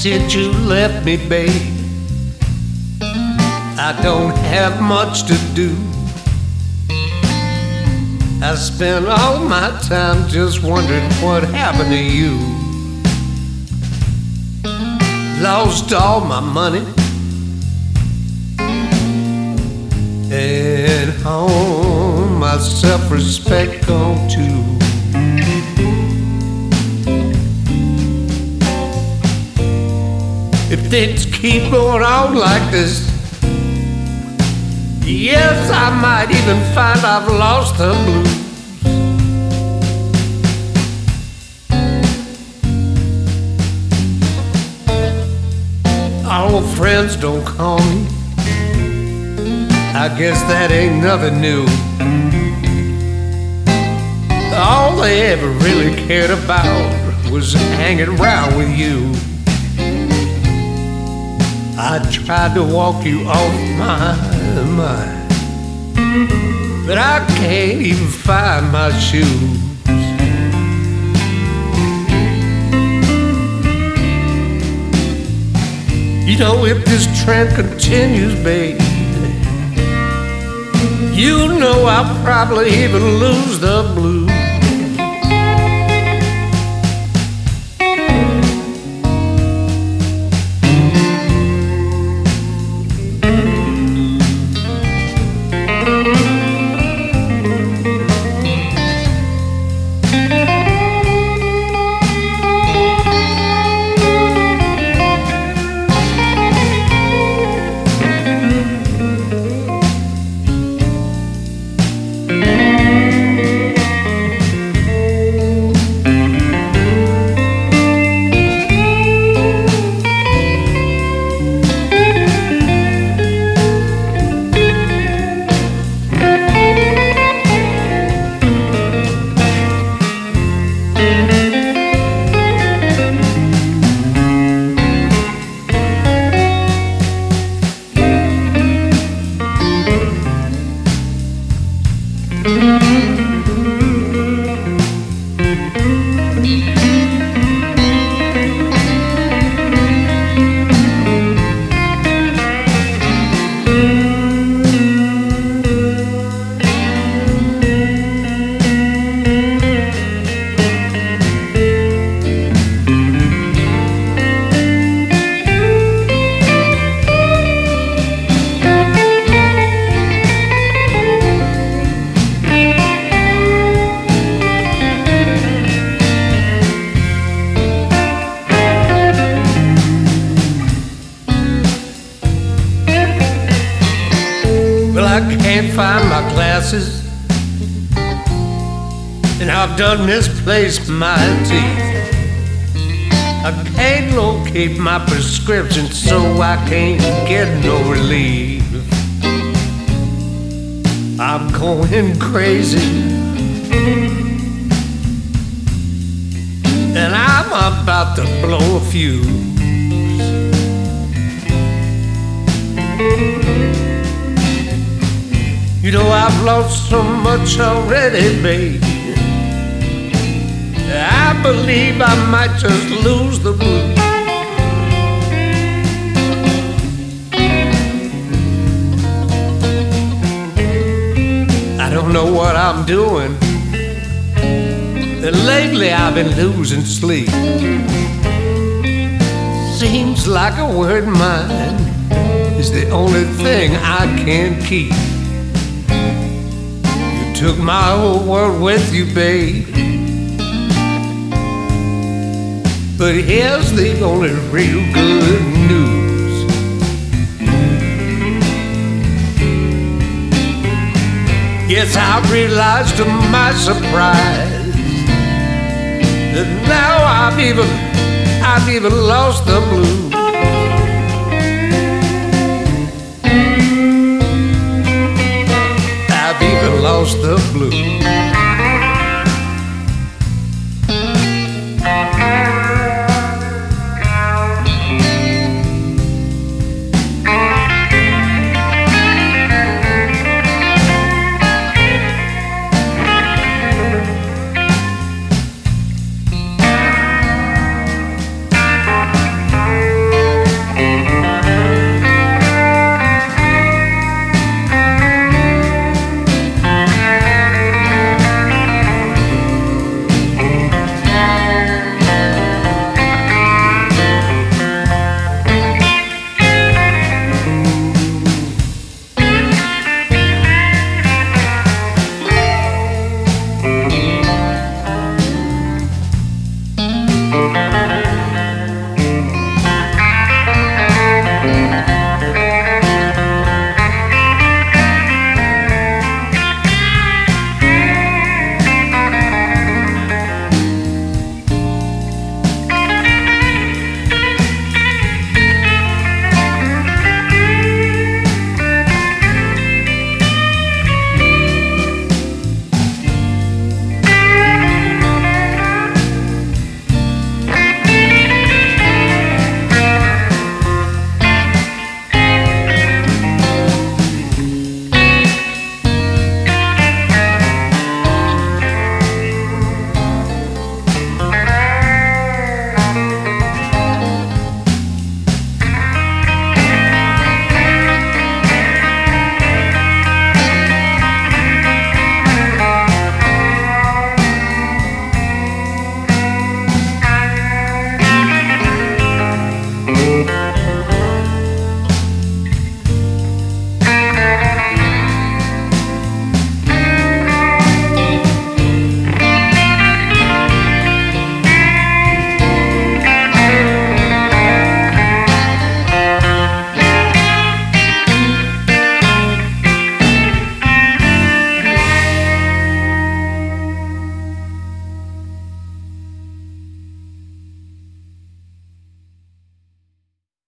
Since you left me, babe, I don't have much to do. I spend all my time just wondering what happened to you. Lost all my money and all my self-respect gone too. If things keep going on like this, yes, I might even find I've lost the blues. Our old friends don't call me. I guess that ain't nothing new. All they ever really cared about was hanging around with you. I tried to walk you off my mind, but I can't even find my shoes. You know, if this trend continues, babe, you know I'll probably even lose the blues. I can't find my glasses, and I've done misplaced my teeth. I can't locate my prescription, so I can't get no relief. I'm going crazy, and I'm about to blow a fuse. You know I've lost so much already, babe. I believe I might just lose the blues. I don't know what I'm doing, and lately I've been losing sleep. Seems like a word mine is the only thing I can keep. Took my whole world with you, babe, but here's the only real good news. Yes, I realized to my surprise that now I've even lost the blues. I've even lost the blues.